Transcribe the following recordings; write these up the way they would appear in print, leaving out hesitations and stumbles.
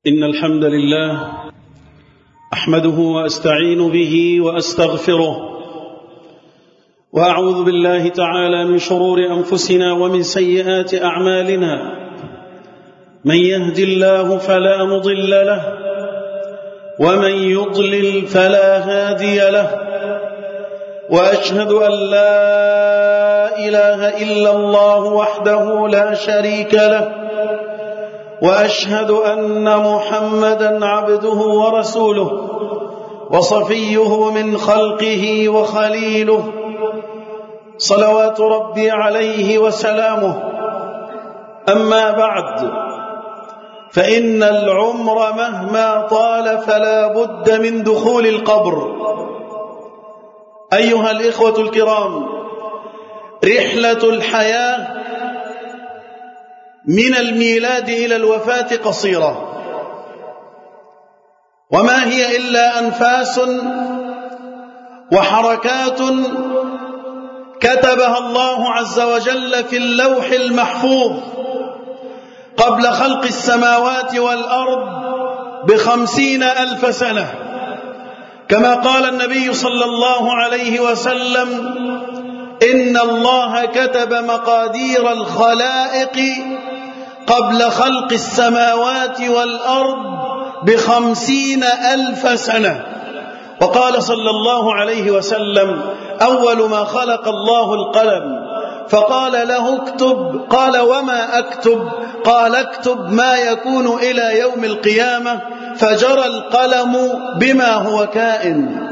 إن الحمد لله أحمده وأستعين به وأستغفره وأعوذ بالله تعالى من شرور أنفسنا ومن سيئات أعمالنا. من يهد الله فلا مضل له ومن يضلل فلا هادي له، وأشهد أن لا إله إلا الله وحده لا شريك له، وأشهد أن محمدًا عبده ورسوله وصفيه من خلقه وخليله، صلوات ربي عليه وسلامه. أما بعد، فإن العمر مهما طال فلا بد من دخول القبر. أيها الإخوة الكرام، رحلة الحياة من الميلاد إلى الوفاة قصيرة، وما هي إلا أنفاس وحركات كتبها الله عز وجل في اللوح المحفوظ قبل خلق السماوات والأرض ب50,000 سنة، كما قال النبي صلى الله عليه وسلم: إن الله كتب مقادير الخلائق قبل خلق السماوات والأرض ب50,000 سنة. وقال صلى الله عليه وسلم: أول ما خلق الله القلم، فقال له اكتب. قال: وما أكتب؟ قال: اكتب ما يكون إلى يوم القيامة. فجرى القلم بما هو كائن.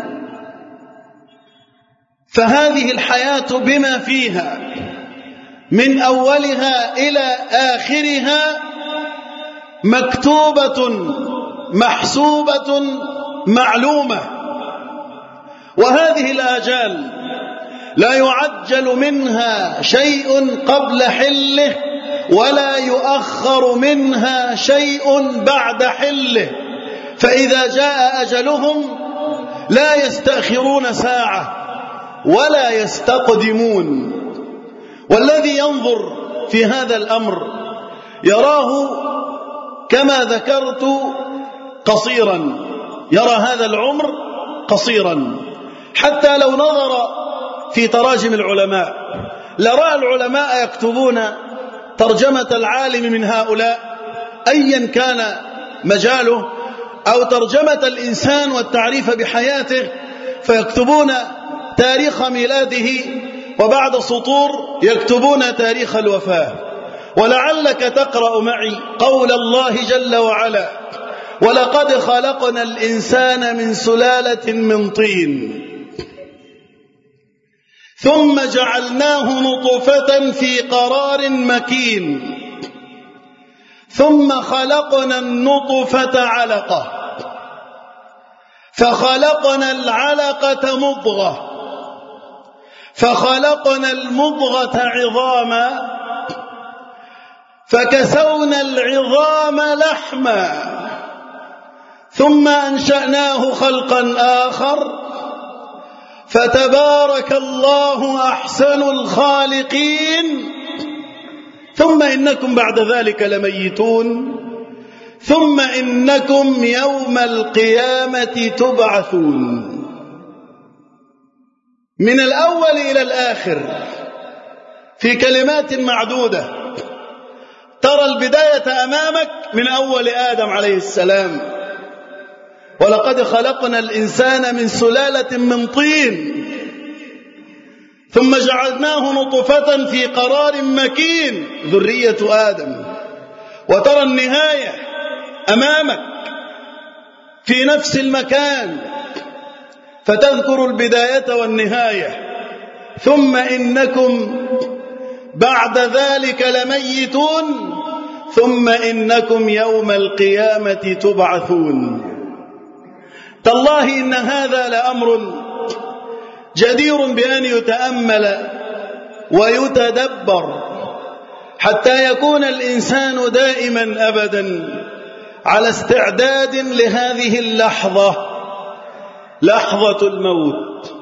فهذه الحياة بما فيها من أولها إلى آخرها مكتوبة محسوبة معلومة، وهذه الآجال لا يعجل منها شيء قبل حله ولا يؤخر منها شيء بعد حله، فإذا جاء أجلهم لا يستأخرون ساعة ولا يستقدمون. والذي ينظر في هذا الأمر يراه كما ذكرت قصيرا، يرى هذا العمر قصيرا. حتى لو نظر في تراجم العلماء لرأى العلماء يكتبون ترجمة العالم من هؤلاء أيا كان مجاله، أو ترجمة الإنسان والتعريف بحياته، فيكتبون تاريخ ميلاده وبعد سطور يكتبون تاريخ الوفاة. ولعلك تقرأ معي قول الله جل وعلا: ولقد خلقنا الإنسان من سلالة من طين ثم جعلناه نطفة في قرار مكين ثم خلقنا النطفة علقة فخلقنا العلقة مضغة فخلقنا المضغة عظاما فكسونا العظام لحما ثم أنشأناه خلقا آخر فتبارك الله أحسن الخالقين. ثم إنكم بعد ذلك لميتون ثم إنكم يوم القيامة تبعثون. من الأول إلى الآخر في كلمات معدودة ترى البداية أمامك من أول آدم عليه السلام: ولقد خلقنا الإنسان من سلالة من طين ثم جعلناه نطفة في قرار مكين، ذرية آدم. وترى النهاية أمامك في نفس المكان فتذكر البداية والنهاية. ثم إنكم بعد ذلك لميتون ثم إنكم يوم القيامة تبعثون. تالله إن هذا لأمر جدير بأن يتأمل ويتدبر حتى يكون الإنسان دائما أبدا على استعداد لهذه اللحظة، لحظة الموت،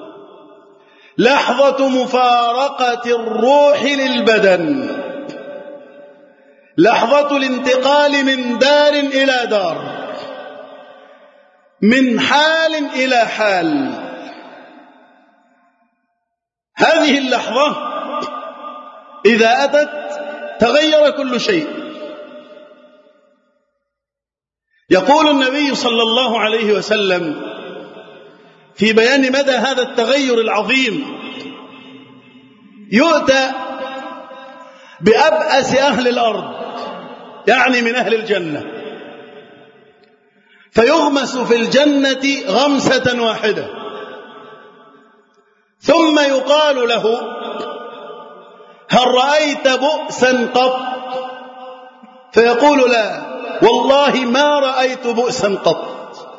لحظة مفارقة الروح للبدن، لحظة الانتقال من دار إلى دار، من حال إلى حال. هذه اللحظة إذا أتت تغير كل شيء. يقول النبي صلى الله عليه وسلم في بيان مدى هذا التغير العظيم: يؤتى بأبأس أهل الأرض، يعني من أهل الجنة، فيغمس في الجنة غمسة واحدة، ثم يقال له: هل رأيت بؤسا قط؟ فيقول: لا والله ما رأيت بؤسا قط.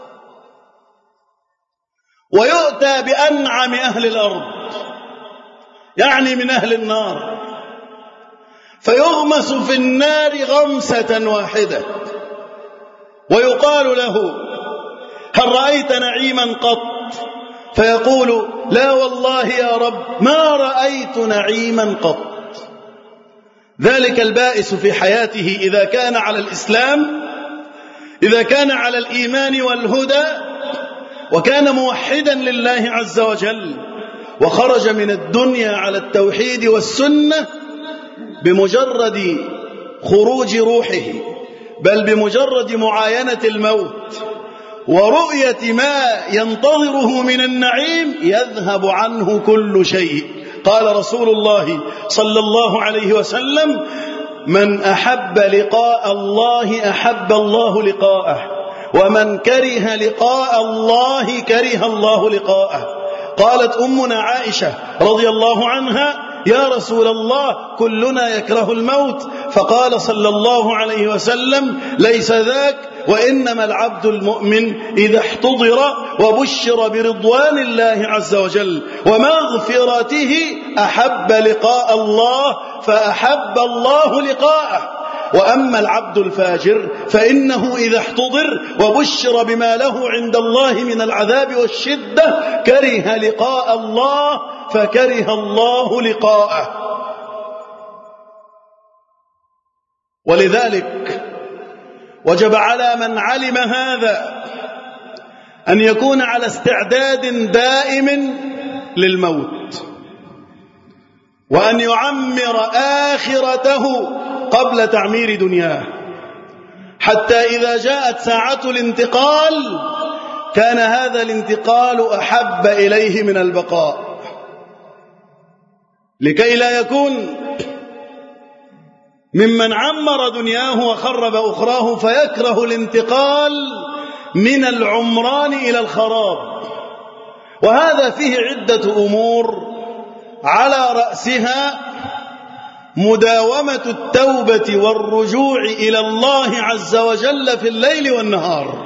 ويؤتى بأنعم أهل الأرض، يعني من أهل النار، فيغمس في النار غمسة واحدة، ويقال له: هل رأيت نعيما قط؟ فيقول: لا والله يا رب ما رأيت نعيما قط. ذلك البائس في حياته إذا كان على الإسلام، إذا كان على الإيمان والهدى، وكان موحدا لله عز وجل، وخرج من الدنيا على التوحيد والسنة، بمجرد خروج روحه، بل بمجرد معاينة الموت ورؤية ما ينتظره من النعيم يذهب عنه كل شيء. قال رسول الله صلى الله عليه وسلم: من أحب لقاء الله أحب الله لقاءه، ومن كره لقاء الله كره الله لقاءه. قالت أمنا عائشة رضي الله عنها: يا رسول الله كلنا يكره الموت. فقال صلى الله عليه وسلم: ليس ذاك، وإنما العبد المؤمن إذا احتضر وبشر برضوان الله عز وجل ومغفرته أحب لقاء الله فأحب الله لقاءه. وأما العبد الفاجر فإنه إذا احتضر وبشر بما له عند الله من العذاب والشدة كره لقاء الله فكره الله لقاءه. ولذلك وجب على من علم هذا أن يكون على استعداد دائم للموت، وأن يعمر آخرته قبل تعمير دنياه، حتى إذا جاءت ساعة الانتقال كان هذا الانتقال أحب إليه من البقاء، لكي لا يكون ممن عمر دنياه وخرب أخراه فيكره الانتقال من العمران إلى الخراب. وهذا فيه عدة أمور، على رأسها مداومة التوبة والرجوع إلى الله عز وجل في الليل والنهار،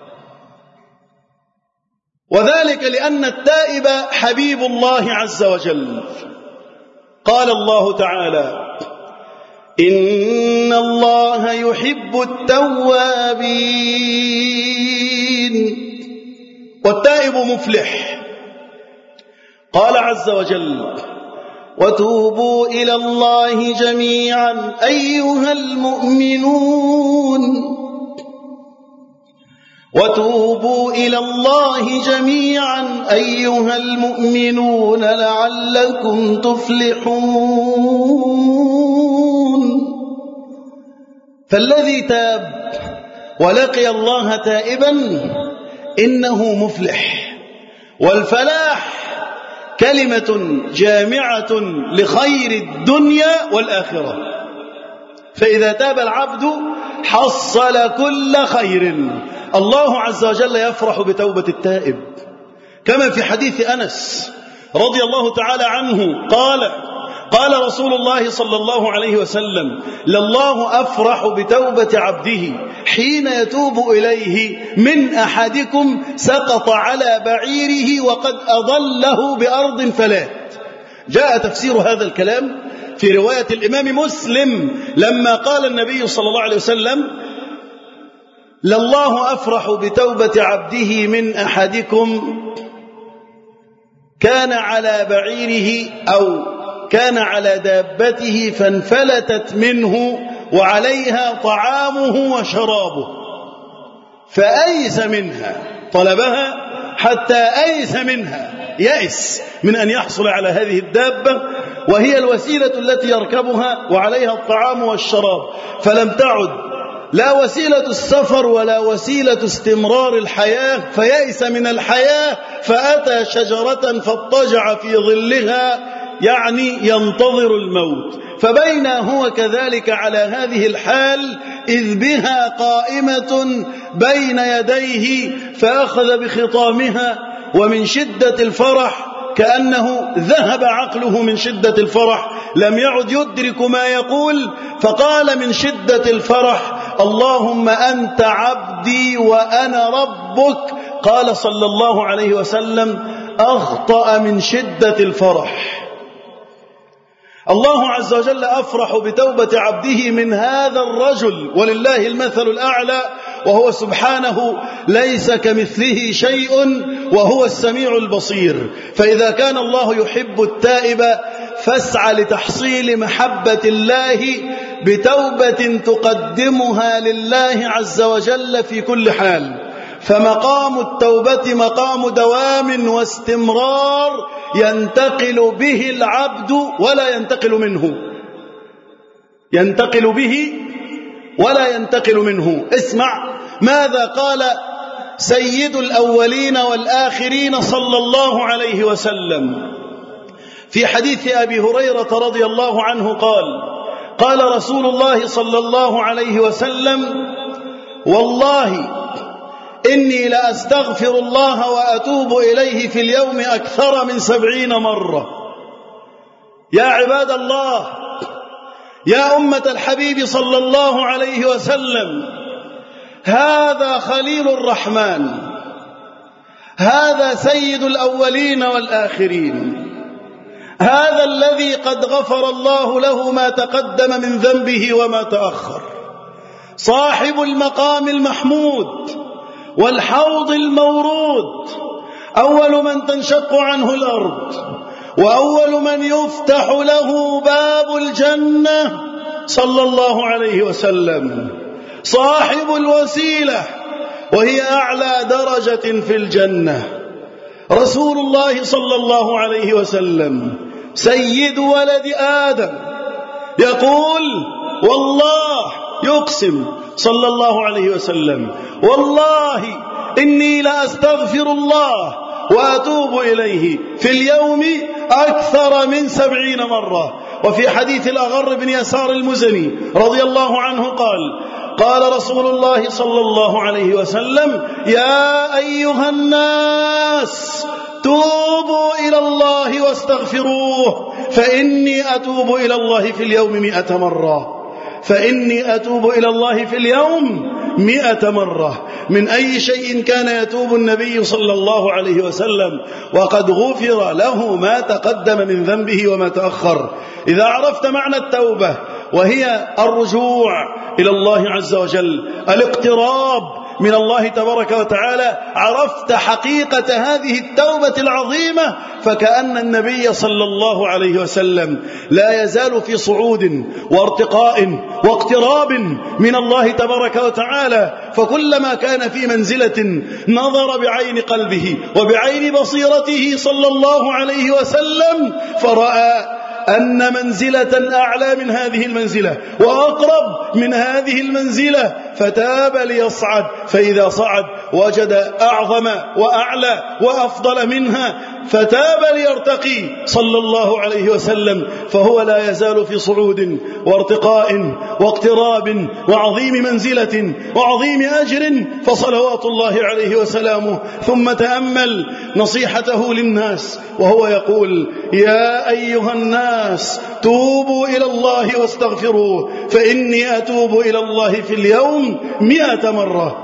وذلك لأن التائب حبيب الله عز وجل. قال الله تعالى: إن الله يحب التوابين، والتائب مفلح. قال عز وجل: وتوبوا إلى الله جميعا أيها المؤمنون، وتوبوا إلى الله جميعا أيها المؤمنون لعلكم تفلحون. فالذي تاب ولقي الله تائبا إنه مفلح، والفلاح كلمة جامعة لخير الدنيا والآخرة. فإذا تاب العبد حصل كل خير. الله عز وجل يفرح بتوبة التائب، كما في حديث أنس رضي الله تعالى عنه قال رسول الله صلى الله عليه وسلم: لله أفرح بتوبة عبده حين يتوب إليه من أحدكم سقط على بعيره وقد أضله بأرض فلات. جاء تفسير هذا الكلام في رواية الإمام مسلم لما قال النبي صلى الله عليه وسلم: لله أفرح بتوبة عبده من أحدكم كان على بعيره أو كان على دابته فانفلتت منه وعليها طعامه وشرابه، فأيس منها، طلبها حتى أيس منها، يأس من أن يحصل على هذه الدابة وهي الوسيلة التي يركبها وعليها الطعام والشراب، فلم تعد لا وسيلة السفر ولا وسيلة استمرار الحياة، فيأس من الحياة فأتى شجرة فاضطجع في ظلها، يعني ينتظر الموت. فبين هو كذلك على هذه الحال إذ بها قائمة بين يديه فأخذ بخطامها، ومن شدة الفرح كأنه ذهب عقله من شدة الفرح، لم يعد يدرك ما يقول، فقال من شدة الفرح: اللهم أنت عبدي وأنا ربك. قال صلى الله عليه وسلم: أخطأ من شدة الفرح. الله عز وجل أفرح بتوبة عبده من هذا الرجل، ولله المثل الأعلى، وهو سبحانه ليس كمثله شيء وهو السميع البصير. فإذا كان الله يحب التائب فاسعى لتحصيل محبة الله بتوبة تقدمها لله عز وجل في كل حال. فمقام التوبة مقام دوام واستمرار ينتقل به العبد ولا ينتقل منه، ينتقل به ولا ينتقل منه. اسمع ماذا قال سيد الأولين والآخرين صلى الله عليه وسلم في حديث أبي هريرة رضي الله عنه قال رسول الله صلى الله عليه وسلم: والله إني لأستغفر الله وأتوب إليه في اليوم أكثر من 70 مرة. يا عباد الله، يا أمة الحبيب صلى الله عليه وسلم، هذا خليل الرحمن، هذا سيد الأولين والآخرين، هذا الذي قد غفر الله له ما تقدم من ذنبه وما تأخر، صاحب المقام المحمود والحوض المورود، أول من تنشق عنه الأرض وأول من يفتح له باب الجنة صلى الله عليه وسلم، صاحب الوسيلة وهي أعلى درجة في الجنة، رسول الله صلى الله عليه وسلم، سيد ولد آدم، يقول والله، يقسم صلى الله عليه وسلم: والله إني لأستغفر الله وأتوب إليه في اليوم أكثر من 70 مرة. وفي حديث الأغر بن يسار المزني رضي الله عنه قال رسول الله صلى الله عليه وسلم: يا أيها الناس توبوا إلى الله واستغفروه فإني أتوب إلى الله في اليوم 100 مرة، فإني أتوب إلى الله في اليوم 100 مرة. من أي شيء كان يتوب النبي صلى الله عليه وسلم وقد غفر له ما تقدم من ذنبه وما تأخر؟ إذا عرفت معنى التوبة وهي الرجوع إلى الله عز وجل، الاقتراب من الله تبارك وتعالى، عرفت حقيقة هذه التوبة العظيمة، فكأن النبي صلى الله عليه وسلم لا يزال في صعود وارتقاء واقتراب من الله تبارك وتعالى، فكلما كان في منزلة نظر بعين قلبه وبعين بصيرته صلى الله عليه وسلم فرأى أن منزلة أعلى من هذه المنزلة وأقرب من هذه المنزلة، فتاب ليصعد، فإذا صعد وجد أعظم وأعلى وأفضل منها، فتاب ليرتقي صلى الله عليه وسلم، فهو لا يزال في صعود وارتقاء واقتراب وعظيم منزلة وعظيم أجر، فصلوات الله عليه وسلامه. ثم تأمل نصيحته للناس وهو يقول: يا أيها الناس توبوا إلى الله واستغفروه فإني أتوب إلى الله في اليوم 100 مرة.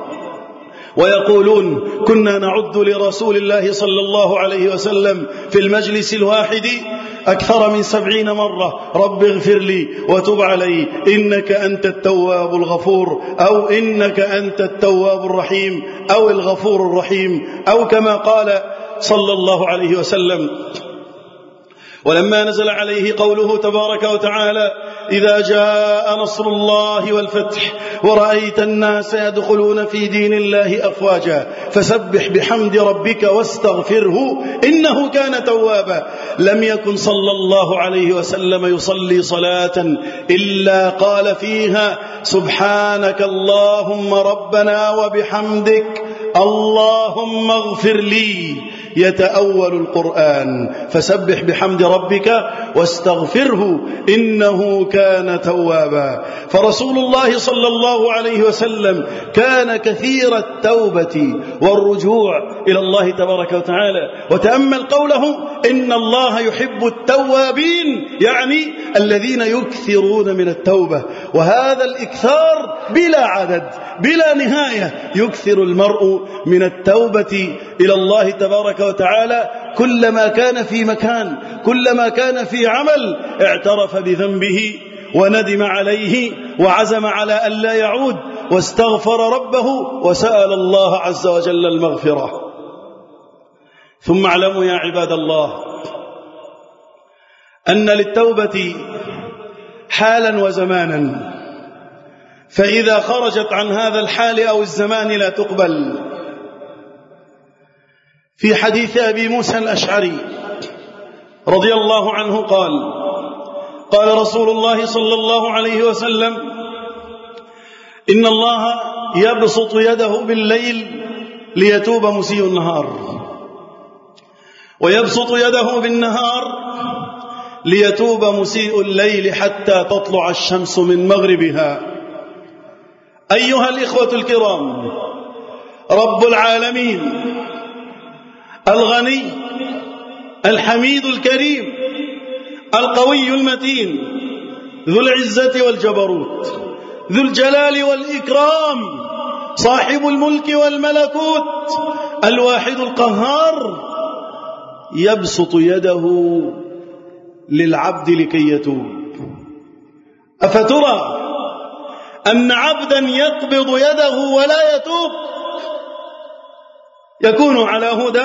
ويقولون: كنا نعد لرسول الله صلى الله عليه وسلم في المجلس الواحد أكثر من 70 مرة: رب اغفر لي وتب علي إنك أنت التواب الغفور، أو إنك أنت التواب الرحيم، أو الغفور الرحيم، أو كما قال صلى الله عليه وسلم. ولما نزل عليه قوله تبارك وتعالى: إذا جاء نصر الله والفتح ورأيت الناس يدخلون في دين الله أفواجا فسبح بحمد ربك واستغفره إنه كان توابا. لم يكن صلى الله عليه وسلم يصلي صلاة إلا قال فيها سبحانك اللهم ربنا وبحمدك اللهم اغفر لي، يتأول القرآن فسبح بحمد ربك واستغفره إنه كان توابا. فرسول الله صلى الله عليه وسلم كان كثير التوبة والرجوع إلى الله تبارك وتعالى. وتأمل قوله إن الله يحب التوابين، يعني الذين يكثرون من التوبة، وهذا الإكثار بلا عدد بلا نهاية. يكثر المرء من التوبة إلى الله تبارك وتعالى كلما كان في مكان، كلما كان في عمل اعترف بذنبه وندم عليه وعزم على ألا يعود واستغفر ربه وسأل الله عز وجل المغفرة. ثم اعلموا يا عباد الله أن للتوبة حالا وزمانا، فإذا خرجت عن هذا الحال أو الزمان لا تقبل. في حديث أبي موسى الأشعري رضي الله عنه قال قال رسول الله صلى الله عليه وسلم إن الله يبسط يده بالليل ليتوب مسيء النهار، ويبسط يده بالنهار ليتوب مسيء الليل حتى تطلع الشمس من مغربها. أيها الإخوة الكرام، رب العالمين الغني الحميد الكريم القوي المتين ذو العزة والجبروت ذو الجلال والإكرام صاحب الملك والملكوت الواحد القهار يبسط يده للعبد لكي يتوب. أفترى أن عبدا يقبض يده ولا يتوب يكون على هدى،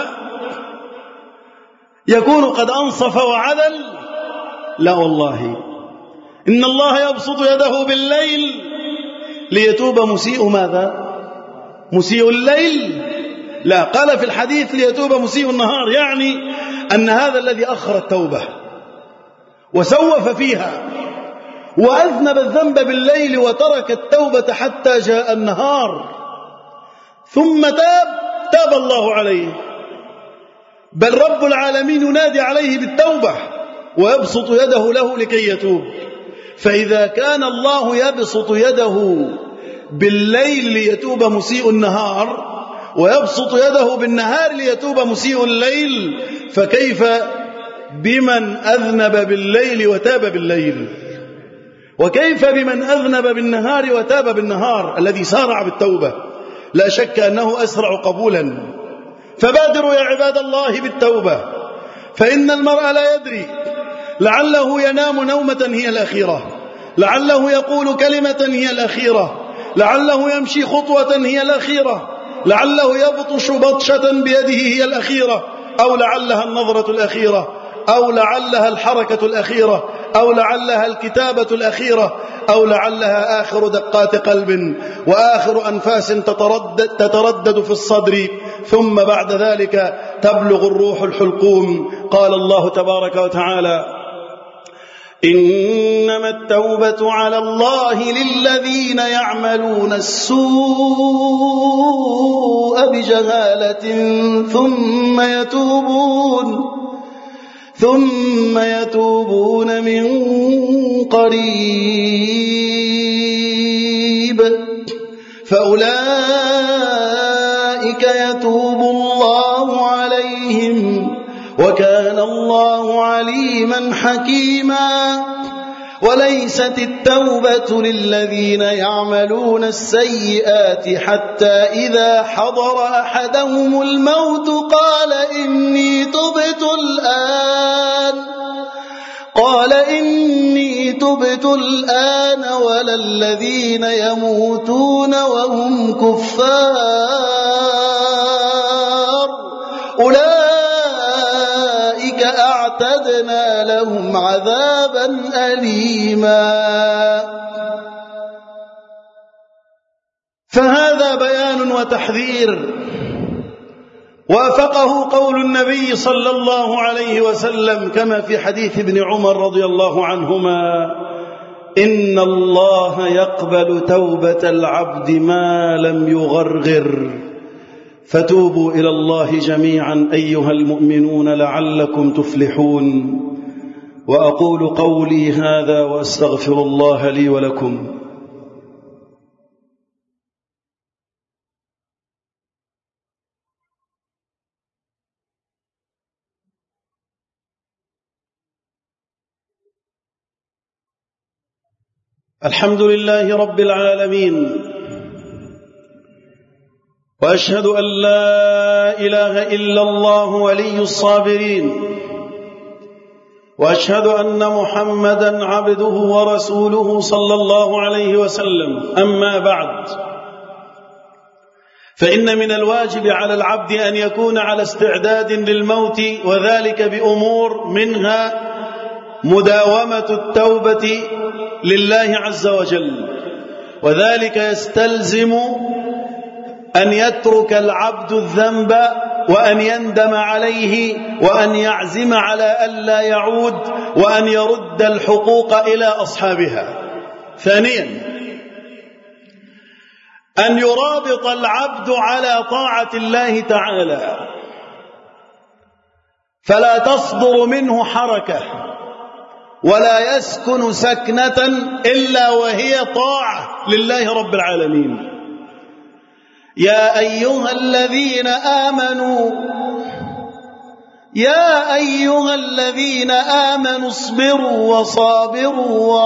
يكون قد أنصف وعدل؟ لا والله، إن الله يبسط يده بالليل ليتوب مسيء ماذا؟ مسيء الليل؟ لا، قال في الحديث ليتوب مسيء النهار، يعني أن هذا الذي أخر التوبة وسوف فيها وأذنب الذنب بالليل وترك التوبة حتى جاء النهار ثم تاب الله عليه، بل رب العالمين ينادي عليه بالتوبة ويبسط يده له لكي يتوب. فإذا كان الله يبسط يده بالليل ليتوب مسيء النهار ويبسط يده بالنهار ليتوب مسيء الليل، فكيف بمن أذنب بالليل وتاب بالليل؟ وكيف بمن أذنب بالنهار وتاب بالنهار الذي سارع بالتوبة؟ لا شك أنه أسرع قبولا. فبادروا يا عباد الله بالتوبة، فإن المرء لا يدري، لعله ينام نومة هي الأخيرة، لعله يقول كلمة هي الأخيرة، لعله يمشي خطوة هي الأخيرة، لعله يبطش بطشة بيده هي الأخيرة، أو لعلها النظرة الأخيرة، أو لعلها الحركة الأخيرة، أو لعلها الكتابة الأخيرة، أو لعلها آخر دقات قلب وآخر أنفاس تتردد في الصدر، ثم بعد ذلك تبلغ الروح الحلقوم. قال الله تبارك وتعالى: إنما التوبة على الله للذين يعملون السوء بجهالة ثم يتوبون من قريب فأولئك يتوب الله عليهم وكان الله عليما حكيما. وليست التوبة للذين يعملون السيئات حتى إذا حضر أحدهم الموت قال إني تبت الآن ولا الذين يموتون وهم كفار أولئك أعتدنا وأعتدنا لهم عذابا أليما. فهذا بيان وتحذير وافقه قول النبي صلى الله عليه وسلم كما في حديث ابن عمر رضي الله عنهما: إن الله يقبل توبة العبد ما لم يغرغر، فتوبوا إلى الله جميعا أيها المؤمنون لعلكم تفلحون. وأقول قولي هذا وأستغفر الله لي ولكم. الحمد لله رب العالمين، وأشهد أن لا إله إلا الله ولي الصابرين، وأشهد أن محمدا عبده ورسوله صلى الله عليه وسلم. أما بعد، فإن من الواجب على العبد أن يكون على استعداد للموت، وذلك بأمور منها مداومة التوبة لله عز وجل، وذلك يستلزم أن يترك العبد الذنب وأن يندم عليه وأن يعزم على ألا يعود وأن يرد الحقوق إلى أصحابها. ثانيا، أن يرابط العبد على طاعة الله تعالى، فلا تصدر منه حركة ولا يسكن سكنة إلا وهي طاعة لله رب العالمين. يا أيها الذين آمنوا اصبروا وصابروا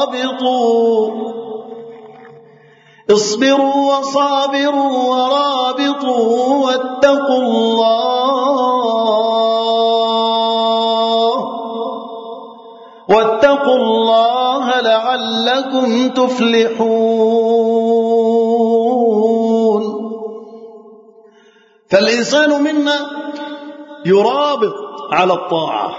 ورابطوا واتقوا الله لعلكم تفلحون. فالإنسان منا يرابط على الطاعة،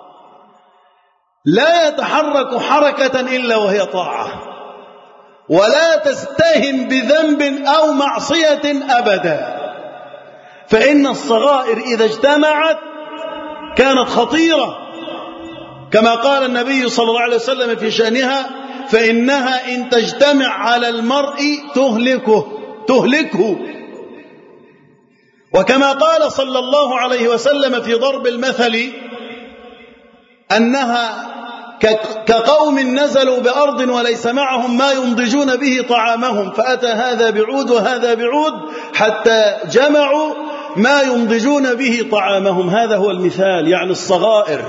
لا يتحرك حركة إلا وهي طاعة، ولا تستهن بذنب أو معصية أبدا، فإن الصغائر إذا اجتمعت كانت خطيرة، كما قال النبي صلى الله عليه وسلم في شأنها: فإنها إن تجتمع على المرء تهلكه. وكما قال صلى الله عليه وسلم في ضرب المثل أنها كقوم نزلوا بأرض وليس معهم ما ينضجون به طعامهم، فأتى هذا بعود وهذا بعود حتى جمعوا ما ينضجون به طعامهم. هذا هو المثال، يعني الصغائر.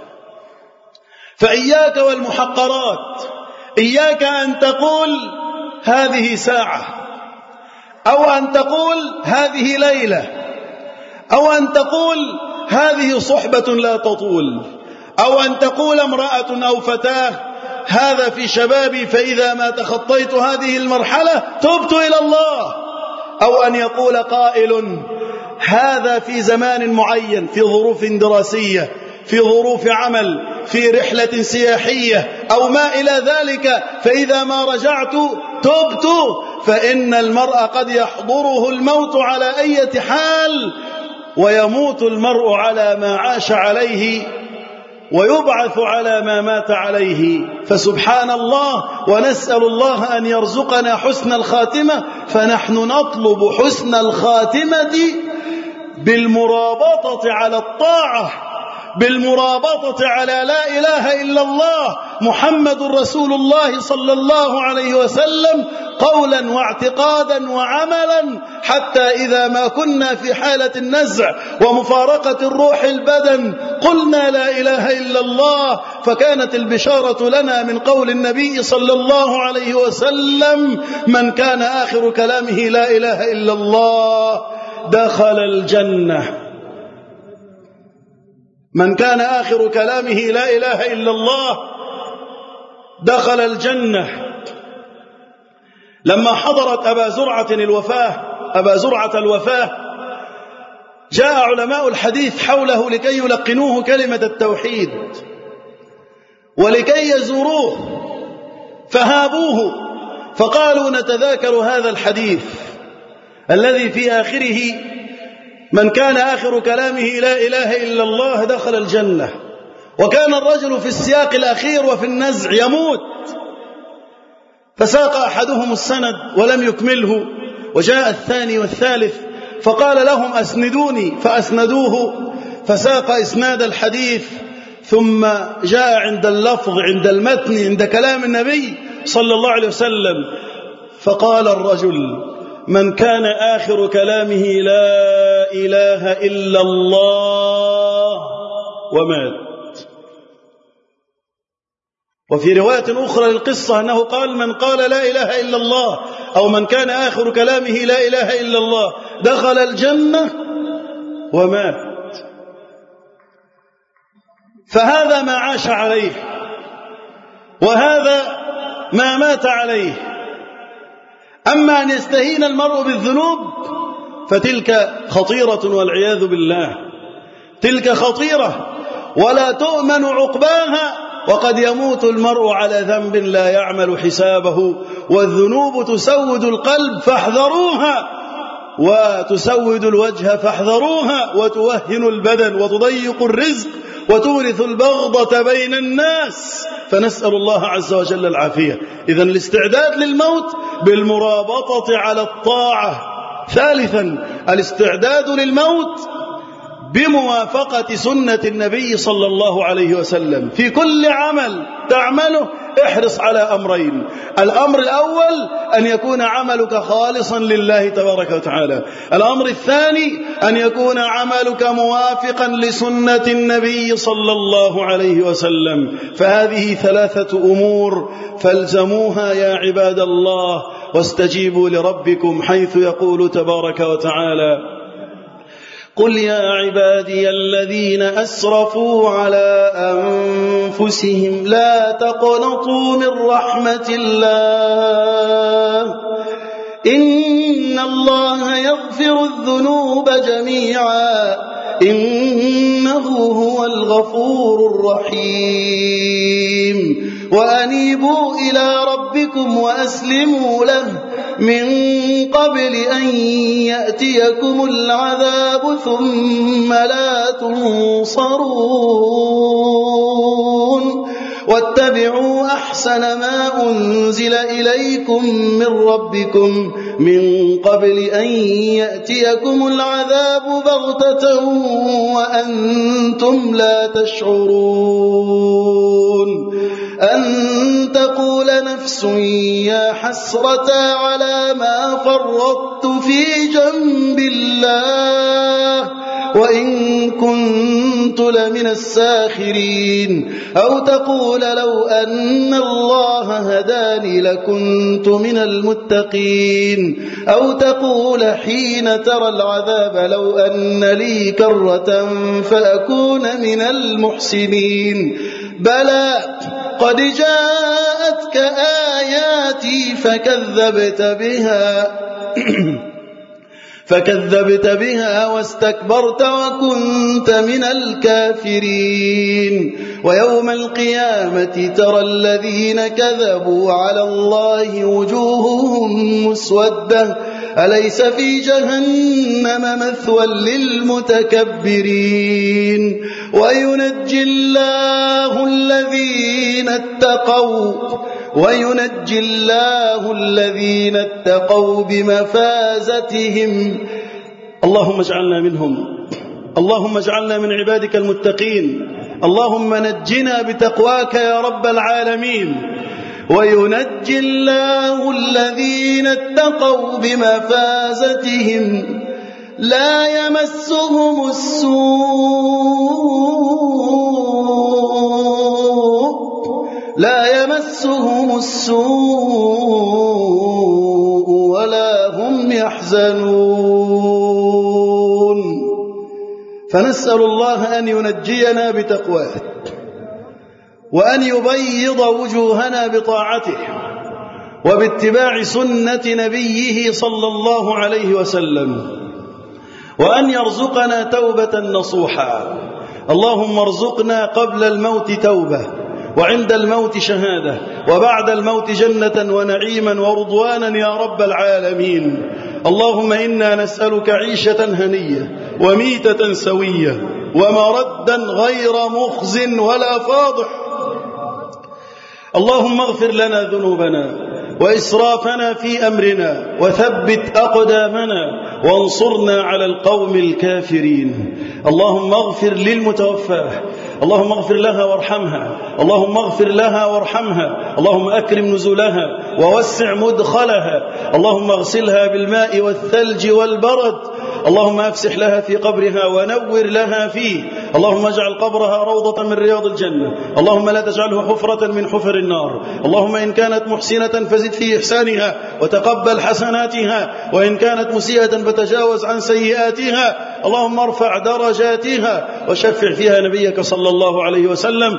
فإياك والمحقرات، إياك أن تقول هذه ساعة، أو أن تقول هذه ليلة، أو أن تقول هذه صحبة لا تطول، أو أن تقول امرأة أو فتاة هذا في شبابي فإذا ما تخطيت هذه المرحلة تبت إلى الله، أو أن يقول قائل هذا في زمان معين، في ظروف دراسية، في ظروف عمل، في رحلة سياحية أو ما إلى ذلك، فإذا ما رجعت تبت. فإن المرء قد يحضره الموت على أي حال، ويموت المرء على ما عاش عليه ويبعث على ما مات عليه. فسبحان الله، ونسأل الله أن يرزقنا حسن الخاتمة، فنحن نطلب حسن الخاتمة بالمرابطة على الطاعة، بالمرابطة على لا إله إلا الله محمد رسول الله صلى الله عليه وسلم، قولا واعتقادا وعملا، حتى إذا ما كنا في حالة النزع ومفارقة الروح البدن قلنا لا إله إلا الله، فكانت البشارة لنا من قول النبي صلى الله عليه وسلم: من كان آخر كلامه لا إله إلا الله دخل الجنة. من كان آخر كلامه لا إله إلا الله دخل الجنة. لما حضرت أبا زرعة الوفاة جاء علماء الحديث حوله لكي يلقنوه كلمة التوحيد ولكي يزوروه، فهابوه فقالوا نتذاكر هذا الحديث الذي في آخره من كان آخر كلامه لا إله إلا الله دخل الجنة، وكان الرجل في السياق الأخير وفي النزع يموت، فساق أحدهم السند ولم يكمله، وجاء الثاني والثالث فقال لهم أسندوني فأسندوه، فساق إسناد الحديث، ثم جاء عند اللفظ عند المتن عند كلام النبي صلى الله عليه وسلم فقال الرجل من كان آخر كلامه لا إله إلا الله ومات. وفي رواية أخرى للقصة أنه قال من قال لا إله إلا الله أو من كان آخر كلامه لا إله إلا الله دخل الجنة ومات. فهذا ما عاش عليه وهذا ما مات عليه. أما أن يستهين المرء بالذنوب فتلك خطيرة والعياذ بالله، تلك خطيرة ولا تؤمن عقباها، وقد يموت المرء على ذنب لا يعمل حسابه، والذنوب تسود القلب فاحذروها، وتسود الوجه فاحذروها، وتوهن البدن وتضيق الرزق وتورث البغضة بين الناس، فنسأل الله عز وجل العافية. إذن الاستعداد للموت بالمرابطة على الطاعة. ثالثا الاستعداد للموت بموافقة سنة النبي صلى الله عليه وسلم في كل عمل تعمله. احرص على أمرين: الأمر الأول أن يكون عملك خالصا لله تبارك وتعالى، الأمر الثاني أن يكون عملك موافقا لسنة النبي صلى الله عليه وسلم. فهذه ثلاثة أمور فالزموها يا عباد الله، واستجيبوا لربكم حيث يقول تبارك وتعالى: قل يا عبادي الذين أسرفوا على أنفسهم لا تقنطوا من رحمة الله إن الله يغفر الذنوب جميعا إنه هو الغفور الرحيم وأنيبوا إلى ربكم وأسلموا له من قبل أن يأتيكم العذاب ثم لا تنصرون واتبعوا أحسن ما أنزل إليكم من ربكم من قبل أن يأتيكم العذاب بغتة وأنتم لا تشعرون أن تقول نفس يا حسرة على ما فرطت في جنب الله وإن كنت لمن الساخرين أو تقول لو أن الله هداني لكنت من المتقين أو تقول حين ترى العذاب لو أن لي كرة فأكون من المحسنين بلى قد جاءتك آياتي فكذبت بها واستكبرت وكنت من الكافرين ويوم القيامة ترى الذين كذبوا على الله وجوههم مسودة أليس في جهنم مثوى للمتكبرين وينجي الله الذين اتقوا بمفازتهم. اللهم اجعلنا منهم، اللهم اجعلنا من عبادك المتقين، اللهم نجنا بتقواك يا رب العالمين. وينجي الله الذين اتقوا بمفازتهم لا يمسهم السوء ولا هم يحزنون. فنسأل الله أن ينجينا بتقواه وأن يبيض وجوهنا بطاعته وباتباع سنة نبيه صلى الله عليه وسلم، وأن يرزقنا توبة نصوحا. اللهم ارزقنا قبل الموت توبة، وعند الموت شهادة، وبعد الموت جنة ونعيما ورضوانا يا رب العالمين. اللهم إنا نسألك عيشة هنية وميتة سوية ومردا غير مخز ولا فاضح. اللهم اغفر لنا ذنوبنا وإسرافنا في أمرنا وثبت أقدامنا وانصرنا على القوم الكافرين. اللهم اغفر للمتوفاه، اللهم اغفر لها وارحمها، اللهم اغفر لها وارحمها، اللهم أكرم نزلها ووسع مدخلها، اللهم اغسلها بالماء والثلج والبرد، اللهم أفسح لها في قبرها ونور لها فيه، اللهم اجعل قبرها روضة من رياض الجنة، اللهم لا تجعله حفرة من حفر النار. اللهم إن كانت محسنة فزد في إحسانها وتقبل حسناتها، وإن كانت مسيئة فتجاوز عن سيئاتها. اللهم ارفع درجاتها وشفع فيها نبيك صلى الله عليه وسلم.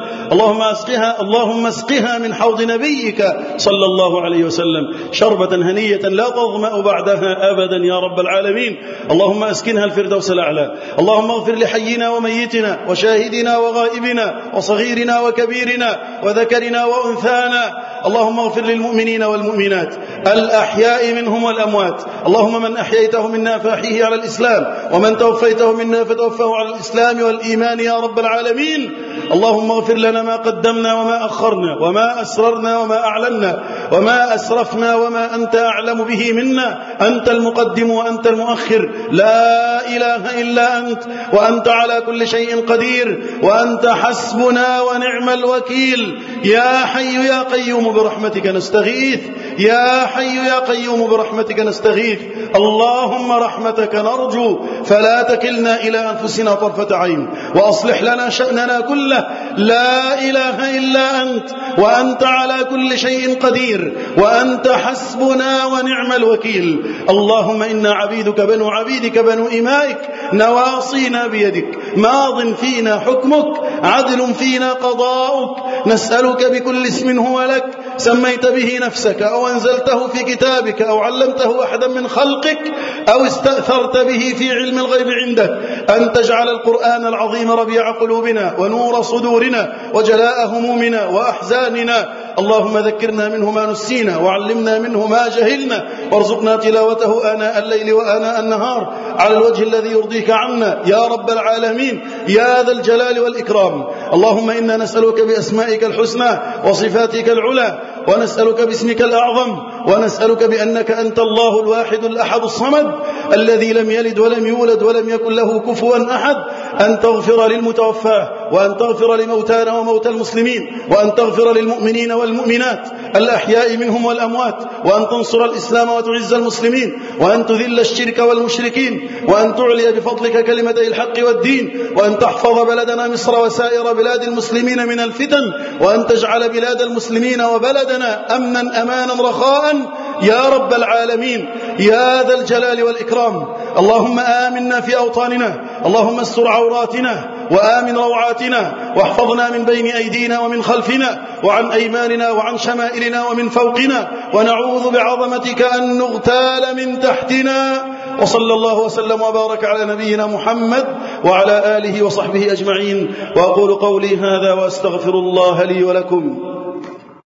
اللهم اسقها من حوض نبيك صلى الله عليه وسلم شربة هنية لا تظمأ بعدها أبدا يا رب العالمين. اللهم اسكنها الفردوس الأعلى. اللهم اغفر لحينا وميتنا وشاهدنا وغائبنا وصغيرنا وكبيرنا وذكرنا وأنثانا. اللهم اغفر للمؤمنين والمؤمنات الأحياء منهم والأموات. اللهم من أحييته منا فأحيه على الإسلام، ومن توفيته منا فتوفه على الإسلام والإيمان يا رب العالمين. اللهم اغفر لنا ما قدمنا وما أخرنا وما أسررنا وما أعلنا وما أسرفنا وما أنت أعلم به منا. أنت المقدم وأنت المؤخر، لا إله إلا أنت، وأنت على كل شيء قدير، وأنت حسبنا ونعم الوكيل. يا حي يا قيوم برحمتك نستغيث، يا حي يا قيوم برحمتك نستغيث. اللهم رحمتك نرجو فلا تكلنا إلى أنفسنا طرفة عين، وأصلح لنا شأننا كله. لا إله إلا أنت، وأنت على كل شيء قدير، وأنت حسبنا ونعم الوكيل. اللهم إنا عبيدك بنو عبيدك بنو إمائك، نواصينا بيدك، ماض فينا حكمك، عدل فينا قضاؤك. نسألك بكل اسم هو لك سميت به نفسك أو أنزلته في كتابك أو علمته أحدا من خلقك أو استأثرت به في علم الغيب عندك، أن تجعل القرآن العظيم ربيع قلوبنا ونور صدورنا وجلاء همومنا وأحزاننا. اللهم ذكرنا منه ما نسينا، وعلمنا منه ما جهلنا، وارزقنا تلاوته آناء الليل وآناء النهار على الوجه الذي يرضيك عنا يا رب العالمين يا ذا الجلال والإكرام. اللهم إنا نسألك بأسمائك الحسنى وصفاتك العلى، ونسألك باسمك الأعظم، ونسألك بأنك أنت الله الواحد الأحد الصمد الذي لم يلد ولم يولد ولم يكن له كفوا أحد، أن تغفر للمتوفاه، وأن تغفر لموتانا وموتى المسلمين، وأن تغفر للمؤمنين والمؤمنات الأحياء منهم والأموات، وأن تنصر الإسلام وتعز المسلمين، وأن تذل الشرك والمشركين، وأن تعلي بفضلك كلمتي الحق والدين، وأن تحفظ بلدنا مصر وسائر بلاد المسلمين من الفتن، وأن تجعل بلاد المسلمين وبلدنا أمنا أمانا رخاء يا رب العالمين يا ذا الجلال والإكرام. اللهم آمنا في أوطاننا، اللهم استر عوراتنا وآمن روعاتنا، واحفظنا من بين أيدينا ومن خلفنا وعن أيماننا وعن شمائلنا ومن فوقنا، ونعوذ بعظمتك أن نغتال من تحتنا. وصلى الله وسلم وبارك على نبينا محمد وعلى آله وصحبه أجمعين. وأقول قولي هذا وأستغفر الله لي ولكم.